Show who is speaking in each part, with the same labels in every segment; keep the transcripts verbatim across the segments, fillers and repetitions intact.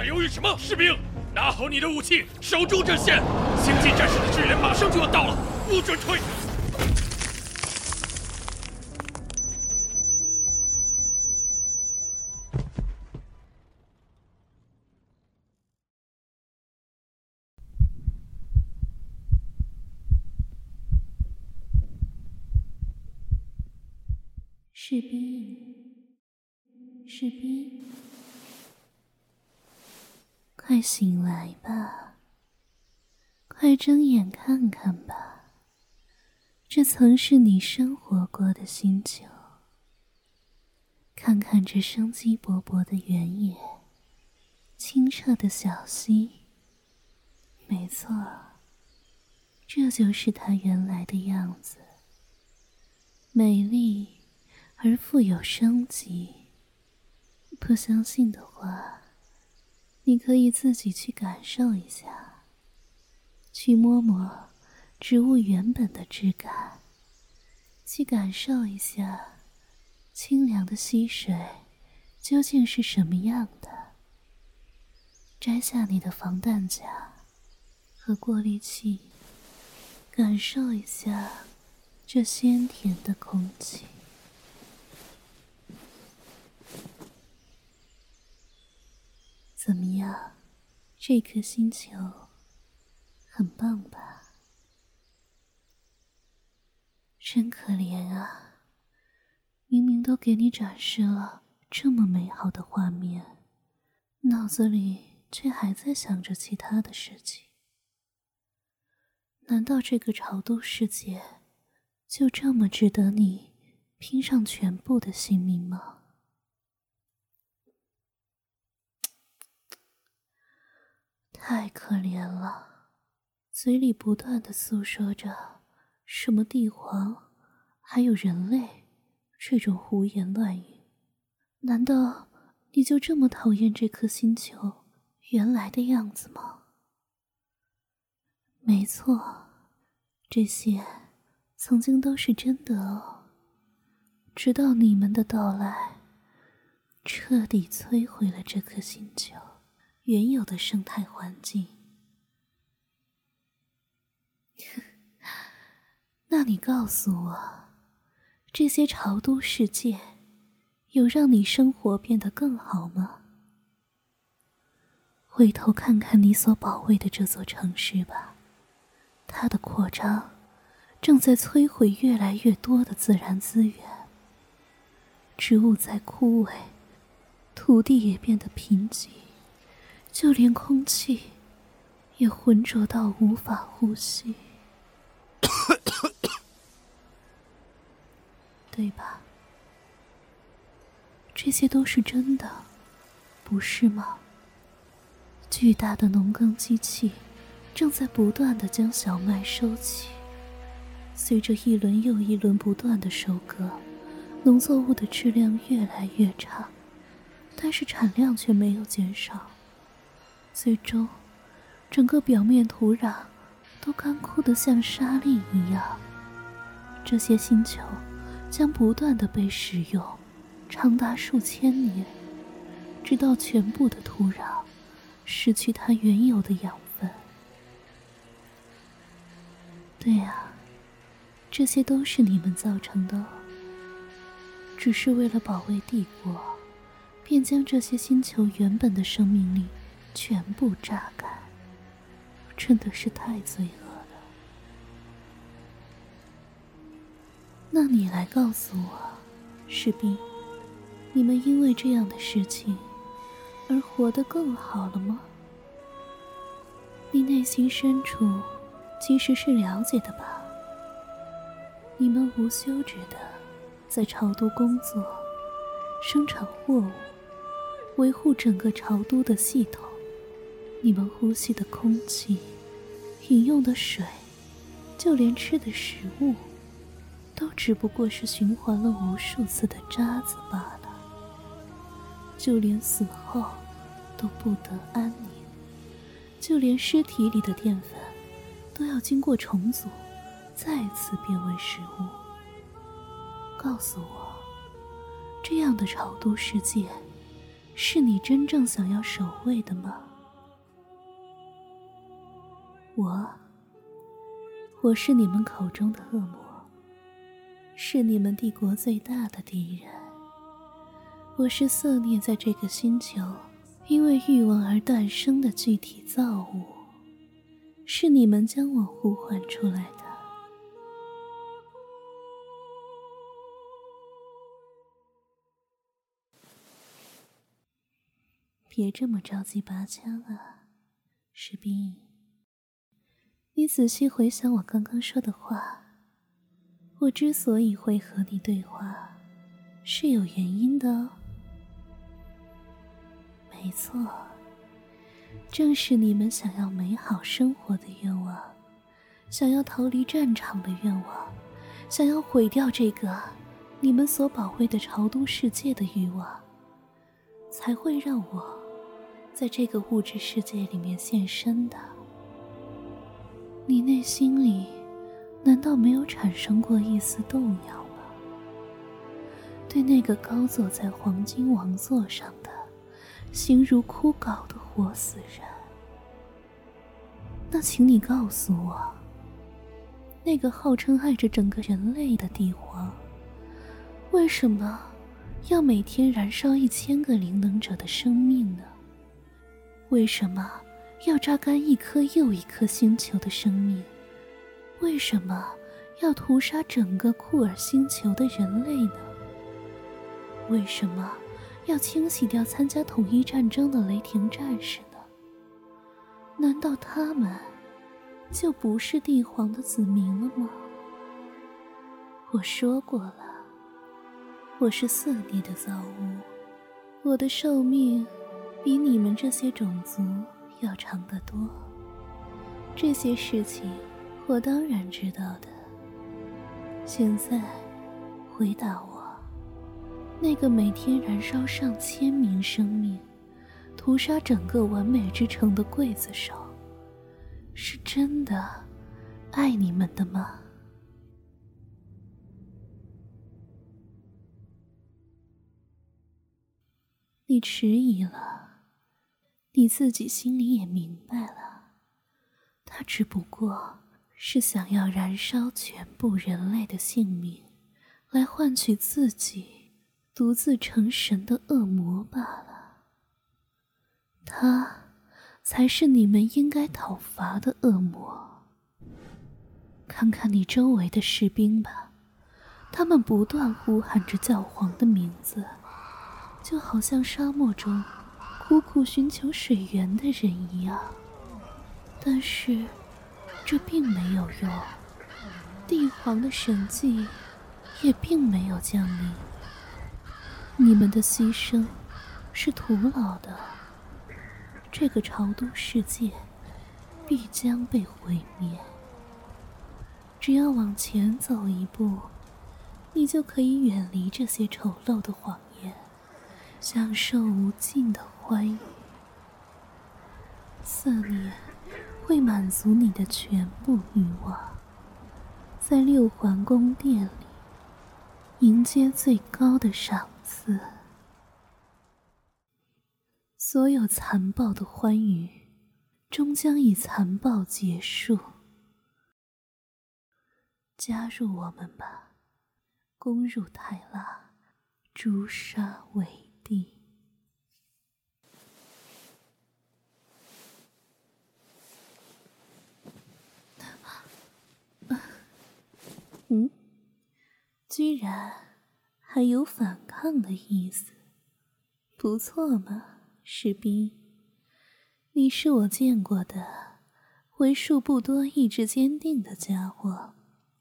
Speaker 1: 还犹豫什么？士兵，拿好你的武器，守住阵线！星际战士的支援马上就要到了，不准退！
Speaker 2: 士兵，士兵，快醒来吧，快睁眼看看吧，这曾是你生活过的星球，看看这生机勃勃的原野，清澈的小溪。没错，这就是它原来的样子，美丽而富有生机。不相信的话，你可以自己去感受一下，去摸摸植物原本的质感，去感受一下清凉的溪水究竟是什么样的。摘下你的防弹甲和过滤器，感受一下这鲜甜的空气。怎么样，这颗星球很棒吧？真可怜啊，明明都给你展示了这么美好的画面，脑子里却还在想着其他的事情。难道这个朝都世界就这么值得你拼上全部的性命吗？太可怜了，嘴里不断地诉说着什么帝皇还有人类这种胡言乱语。难道你就这么讨厌这颗星球原来的样子吗？没错，这些曾经都是真的哦，直到你们的到来，彻底摧毁了这颗星球原有的生态环境。那你告诉我，这些朝都世界有让你生活变得更好吗？回头看看你所保卫的这座城市吧，它的扩张正在摧毁越来越多的自然资源，植物在枯萎，土地也变得贫瘠，就连空气也浑浊到无法呼吸。对吧？这些都是真的，不是吗？巨大的农耕机器正在不断地将小麦收起，随着一轮又一轮不断的收割，农作物的质量越来越差，但是产量却没有减少。最终，整个表面土壤都干枯得像沙砾一样。这些星球将不断地被使用，长达数千年，直到全部的土壤失去它原有的养分。对啊，这些都是你们造成的哦，只是为了保卫帝国，便将这些星球原本的生命力全部榨干，真的是太罪恶了。那你来告诉我，士兵，你们因为这样的事情而活得更好了吗？你内心深处其实是了解的吧？你们无休止的在朝都工作，生产货物，维护整个朝都的系统。你们呼吸的空气，饮用的水，就连吃的食物，都只不过是循环了无数次的渣子罢了。就连死后都不得安宁，就连尸体里的淀粉都要经过重组，再次变为食物。告诉我，这样的朝都世界是你真正想要守卫的吗？我，我是你们口中的恶魔，是你们帝国最大的敌人。我是色孽在这个星球因为欲望而诞生的具体造物，是你们将我呼唤出来的。别这么着急拔枪啊，士兵。你仔细回想我刚刚说的话，我之所以会和你对话，是有原因的哦。没错，正是你们想要美好生活的愿望，想要逃离战场的愿望，想要毁掉这个你们所保卫的朝都世界的欲望，才会让我在这个物质世界里面现身的。你内心里难道没有产生过一丝动摇吗？对那个高坐在黄金王座上的形如枯槁的活死人，那请你告诉我，那个号称爱着整个人类的帝皇，为什么要每天燃烧一千个灵能者的生命呢？为什么要榨干一颗又一颗星球的生命？为什么要屠杀整个库尔星球的人类呢？为什么要清洗掉参加统一战争的雷霆战士呢？难道他们就不是帝皇的子民了吗？我说过了，我是色孽的造物，我的寿命比你们这些种族要长得多。这些事情我当然知道的。现在回答我，那个每天燃烧上千名生命，屠杀整个完美之城的刽子手，是真的爱你们的吗？你迟疑了，你自己心里也明白了，他只不过是想要燃烧全部人类的性命，来换取自己独自成神的恶魔罢了。他才是你们应该讨伐的恶魔。看看你周围的士兵吧，他们不断呼喊着教皇的名字，就好像沙漠中苦苦寻求水源的人一样。但是这并没有用，帝皇的神迹也并没有降临。你们的牺牲是徒劳的，这个朝都世界必将被毁灭。只要往前走一步，你就可以远离这些丑陋的谎言，享受无尽的欢愉。色孽会满足你的全部欲望，在六环宫殿里迎接最高的赏赐。所有残暴的欢愉终将以残暴结束。加入我们吧，攻入泰拉，诛杀伟帝。嗯，居然还有反抗的意思，不错嘛，士兵。你是我见过的为数不多意志坚定的家伙。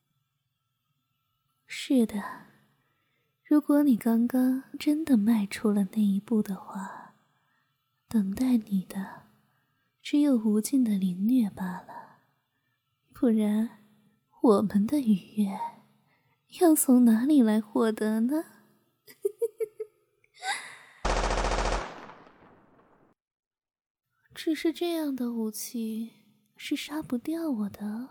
Speaker 2: 是的，如果你刚刚真的迈出了那一步的话，等待你的只有无尽的凌虐罢了。不然我们的愉悦要从哪里来获得呢？只是这样的武器是杀不掉我的。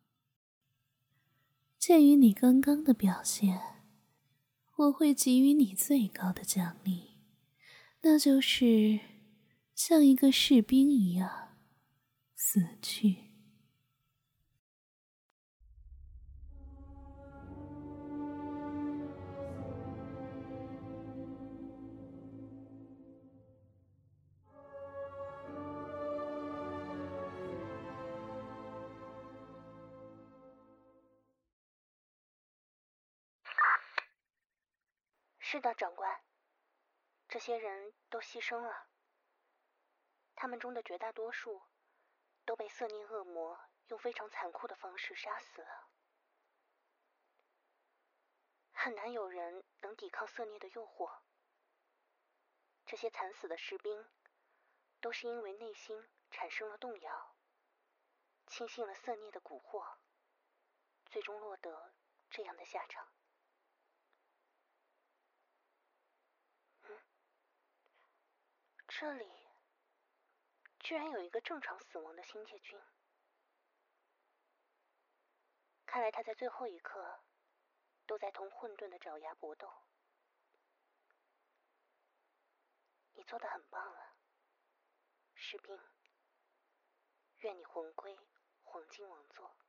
Speaker 2: 鉴于你刚刚的表现，我会给予你最高的奖励， 那就是像一个士兵一样死去。
Speaker 3: 是的，长官，这些人都牺牲了，他们中的绝大多数都被色念恶魔用非常残酷的方式杀死了，很难有人能抵抗色念的诱惑。这些惨死的士兵都是因为内心产生了动摇，轻信了色念的蛊惑，最终落得这样的下场。这里居然有一个正常死亡的星界君，看来他在最后一刻都在同混沌的爪牙搏斗。你做得很棒了，士兵，愿你魂归黄金王座。